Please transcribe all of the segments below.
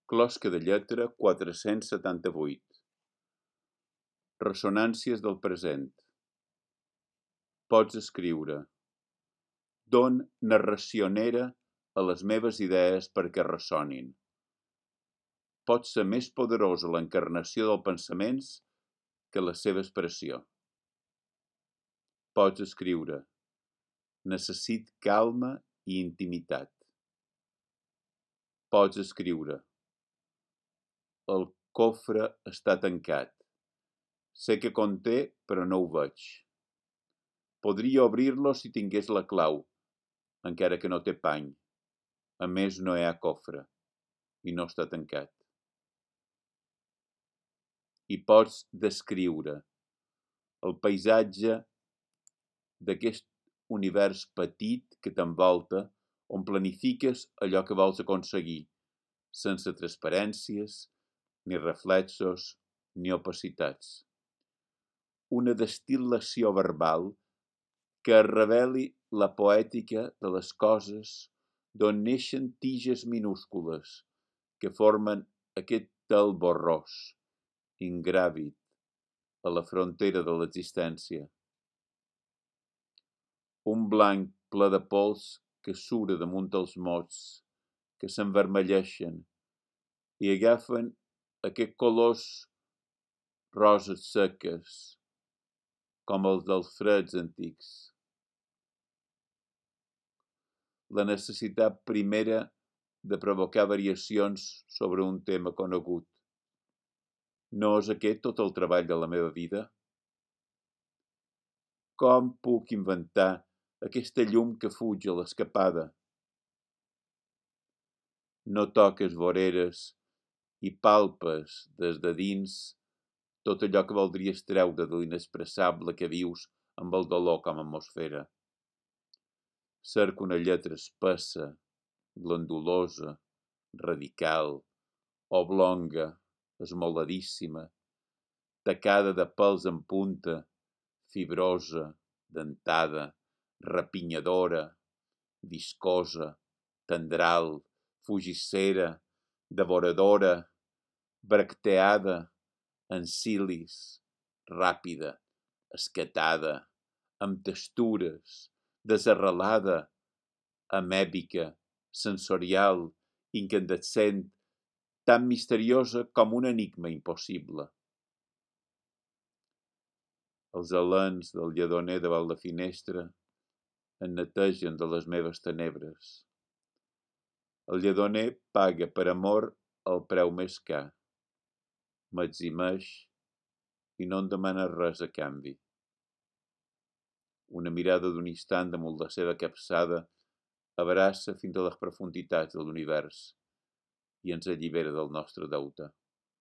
Closca de lletra 478. Ressonàncies del present. Pots escriure: don narracionera a les meves idees perquè ressonin. Pot ser més poderosa l'encarnació dels pensaments que la seva expressió. Pots escriure: necessit calma i intimitat. Pots escriure: el cofre està tancat. Sé que conté, però no ho veig. Podria obrir-lo si tingués la clau, encara que no té pany. A més, no hi ha cofre i no està tancat. I pots descriure el paisatge d'aquest univers petit que t'envolta, on planifiques allò que vols aconseguir, sense transparències, ni reflexos, ni opacitats. Una destil·lació verbal que reveli la poètica de les coses d'on neixen tiges minúscules que formen aquest tel borrós, ingràvid, a la frontera de l'existència. Un blanc ple de pols que sura damunt els mots, que s'envermelleixen i agafen aquests colors roses seques, com els dels freds antics. La necessitat primera de provocar variacions sobre un tema conegut. No és aquest tot el treball de la meva vida? Com puc inventar aquesta llum que fuig a l'escapada? No toques voreres i palpes des de dins tot allò que voldries treure de l'inexpressable que vius amb el dolor com a atmosfera. Cerco una lletra espessa, glandulosa, radical, oblonga, esmoladíssima, tacada de pèls en punta, fibrosa, dentada, repinyadora, viscosa, tendral, fugissera, devoradora, bracteada, en cilis, ràpida, escatada, amb textures, desarrelada, amèbica, sensorial, incandescent, tan misteriosa com un enigma impossible. Els alens del lledoner davant la finestra en netegen de les meves tenebres. El lledoner paga per amor el preu més car. M'eximeix i no em demana res a canvi. Una mirada d'un instant damunt la seva capçada abraça fins a les profunditats de l'univers i ens allibera del nostre deute.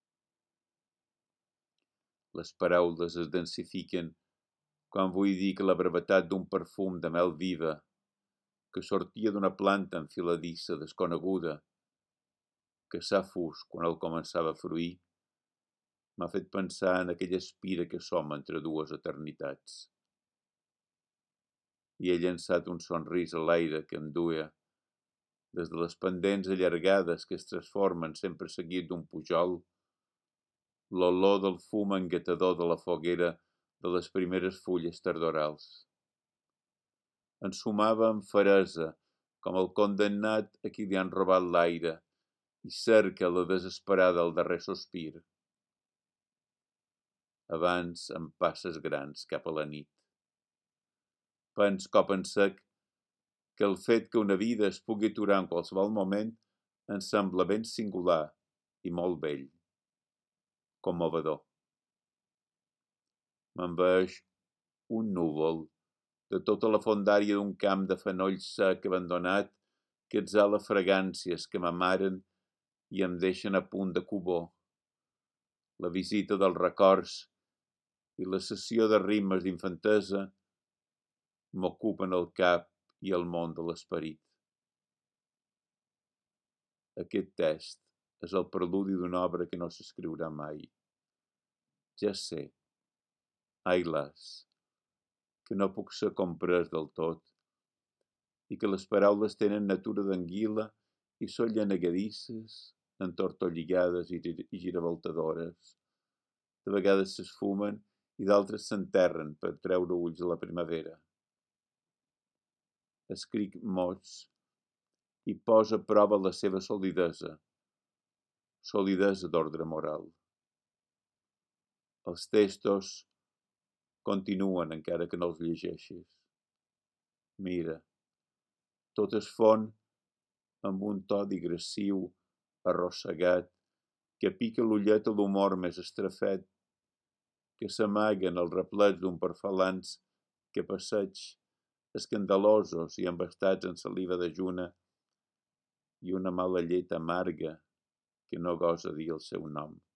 Les paraules es densifiquen quan vull dir que la brevetat d'un perfum de mel viva que sortia d'una planta enfiladissa desconeguda, que s'ha fus quan el començava a fruir, m'ha fet pensar en aquella espira que som entre dues eternitats. I he llançat un somrís a l'aire que em duia des de les pendents allargades que es transformen sempre seguit d'un pujol, l'olor del fum enguetador de la foguera de les primeres fulles tardorals. Ensumava amb feresa, com el condemnat a qui li han robat l'aire, i cerca la desesperada al darrer sospir. Abans amb passes grans cap a la nit. Pens cop en sec que el fet que una vida es pugui aturar en qualsevol moment em sembla ben singular i molt vell, commovedor. M'envaeix un núvol de tota la fondària d'un camp de fenoll sec abandonat que exhala fragàncies que m'amaren i em deixen a punt de cubó. La visita dels records i la sessió de rimes d'infantesa m'ocupen el cap i el món de l'esperit. Aquest test és el preludi d'una obra que no s'escriurà mai. Ja sé, ai las, que no puc ser comprès del tot i que les paraules tenen natura d'anguila i són llenegadisses entortolligades i giravoltadores. De vegades s'esfumen i d'altres s'enterren per treure ulls a la primavera. Escric mots i posa a prova la seva solidesa d'ordre moral. Els textos continuen encara que no els llegeixis. Mira, tot es fon amb un to digressiu, arrossegat, que pica l'ullet a l'humor més estrafet, que s'amaga en els replets d'un parfalans que passeig, escandalosos i embastats en saliva dejuna i una mala llet amarga que no gosa dir el seu nom.